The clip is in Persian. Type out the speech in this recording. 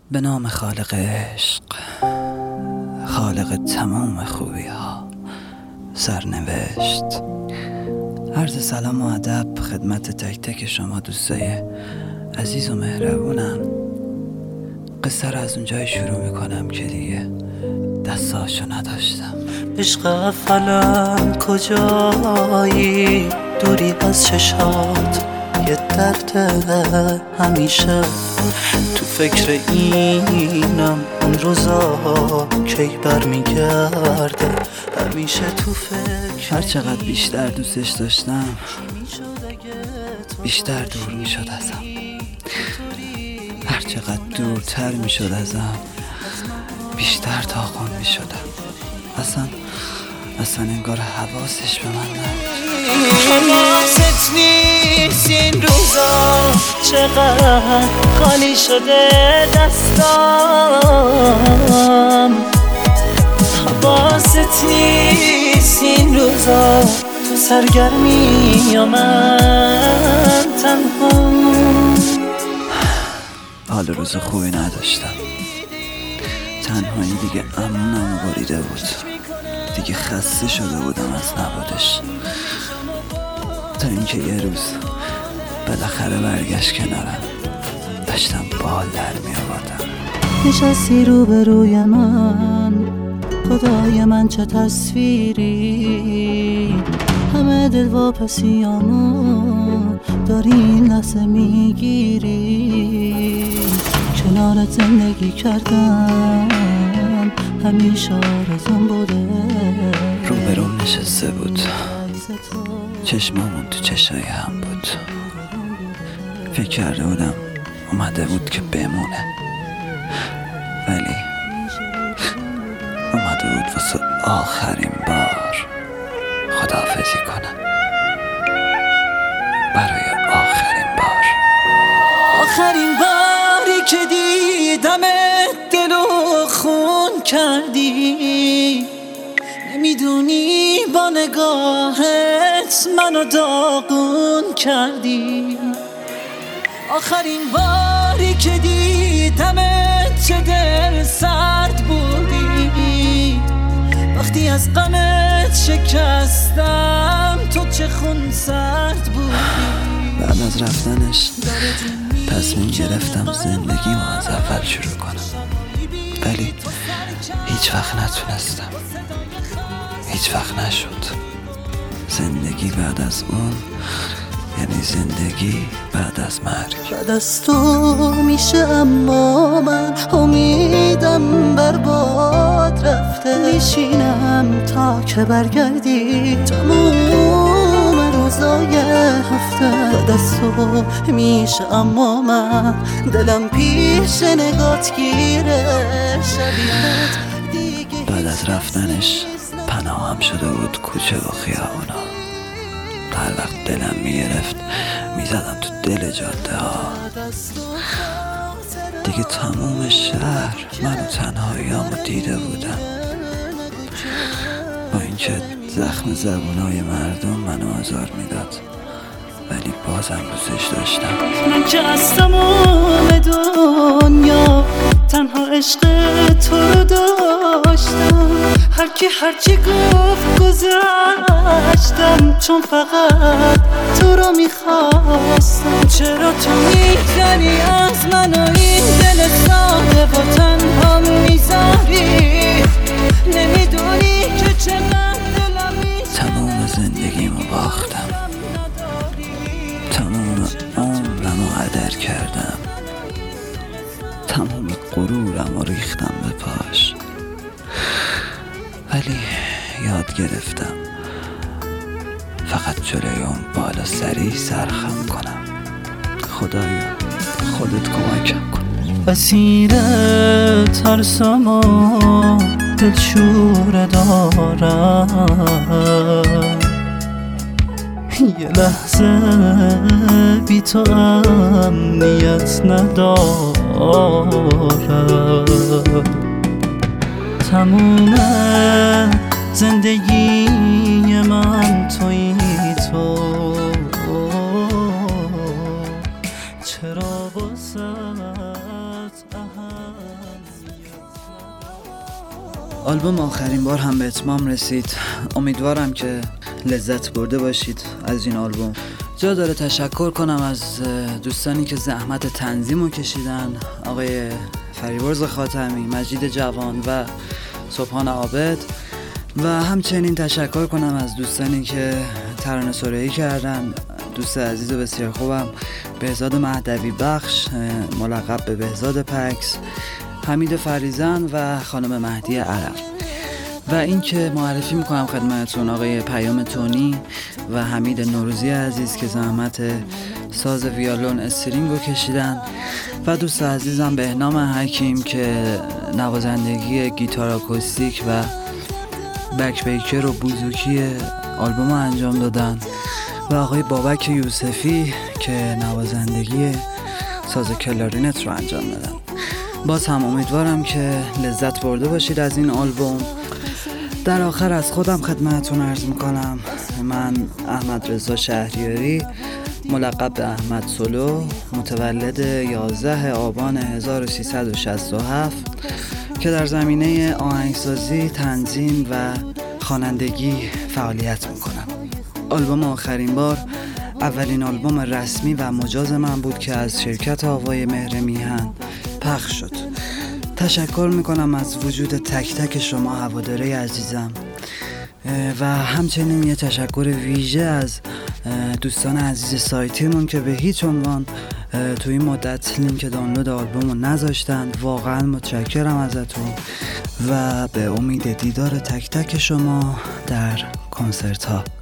به نام خالق عشق، خالق تمام خوبی ها، سرنوشت. عرض سلام و ادب خدمت تک تک شما دوستای عزیز و مهربونم. قصه را از اونجای شروع میکنم که دیگه دستاشو نداشتم. عشق اولم کجایی؟ دوری از چشات یه درد همیشه تو فکر اینم. اون روزا کی برمیگرده؟ همیشه تو فکر. هر چقدر بیشتر دوستش داشتم بیشتر دور میشد ازم. هر چقدر دورتر میشد ازم بیشتر داغون میشدم. اصلا انگار حواسش به من نبود. حواست نیست این روزا چقدر خالی شده دستام. حواست نیست این روزا تو سرگرمی یا من تنها. حال روز خوبی نداشتم. تنهایی دیگه امونم بریده بود. دیگه خسته شده بودم از نبودش، تا اینکه یه روز بالاخره برگشت کنارم. داشتم بال در می آوردم. نشستی روبروی من، خدای من چه تصویری. همه دلواپسیامو داری این لحظه میگیری. کنارت زندگی کردم همیشه آرزوم بوده. روبروم نشسته بود، چشمامون تو چشای هم بود. فکر کرده بودم اومده بود که بمونه، ولی اومده بود واسه آخرین بار خداحافظی کنه. برای آخرین بار. آخرین باری که دیدمت دلو خون کردی. نمیدونی با نگاهت منو داغون کردی. آخرین باری که دیدمت چه دل سرد بودی. وقتی از غمت شکستم تو چه خون سرد بودی. بعد از رفتنش تصمیم گرفتم زندگیمو از اول شروع کنم، ولی هیچ وقت نتونستم. هیچ وقت نشد. زندگی بعد از اون یعنی زندگی بعد از مرگ. بعد از تو میشه اما من امیدم برباد رفته. میشینم تا که برگردی تموم روزای هفته. بعد از تو میشه اما من دلم پیش نگات گیره. شبیهت دیگه بعد از رفتنش پناهم شده بود کوچه و خیابونا. هر وقت دلم میگرفت میزدم تو دل جاده ها. دیگه تموم شهر منو تنهاییامو دیده بودم. با اینکه زخم زبونای مردم منو آزار میداد، ولی بازم دوستش داشتم. من که از تمام دنیا تنها عشق تو رو داشتم. هرچی گفت گذشتم، چون فقط تو رو میخواستم. چرا تو میزنی از من و این دل ساده و تنها میذاری؟ نمیدونی که چقدر دلم تمام زندگیمو باختم، تمام عمرمو هدر کردم، تمام غرورمو ریختم به پاش. ولی یاد گرفتم فقط جلوی اون بالا سری سرخم کنم. خدایا خودت کمکم کن. اسیر ترسم و دلشوره دارم. یه لحظه بی تو امنیت ندارم. تموم زندگی من تویی تو. چرا بازم آلبوم آخرین بار هم به اتمام رسید. امیدوارم که لذت برده باشید از این آلبوم. جا داره تشکر کنم از دوستانی که زحمت تنظیمو کشیدن، آقای فریبرز خاتمی، مجید جوان و سبحان عابد، و همچنین تشکر کنم از دوستانی که ترانه سرایی کردن. دوست عزیز و بسیار خوبم بهزاد مهدوی بخش، ملقب به بهزاد پکس، حمید فریزن و خانم مهدی عرب. و این که معرفی میکنم خدمتتون آقای پیام تونی و حمید نوروزی عزیز که زحمت ساز ویولون استرینگو کشیدن، و دوست عزیزم بهنام حکیم که نوازندگی گیتار آکوستیک و بک بیکر و بوزوکی آلبوم انجام دادن، و آقای بابک یوسفی که نوازندگی ساز کلارینت رو انجام دادن. باز هم امیدوارم که لذت برده باشید از این آلبوم. در آخر از خودم خدمتتون عرض میکنم من احمد رضا شهریاری، ملقب به احمد سولو، متولد 11 آبان 1367 که در زمینه آهنگسازی، تنظیم و خوانندگی فعالیت میکنم. آلبوم آخرین بار اولین آلبوم رسمی و مجاز من بود که از شرکت آوای مهر میهن پخش شد. تشکر میکنم از وجود تک تک شما هواداره عزیزم، و همچنین یه تشکر ویژه از دوستان عزیز سایتیمون که به هیچ عنوان توی این مدت لینک دانلود آلبومو نذاشتن. واقعا متشکرم ازتون و به امید دیدار تک تک شما در کنسرت ها.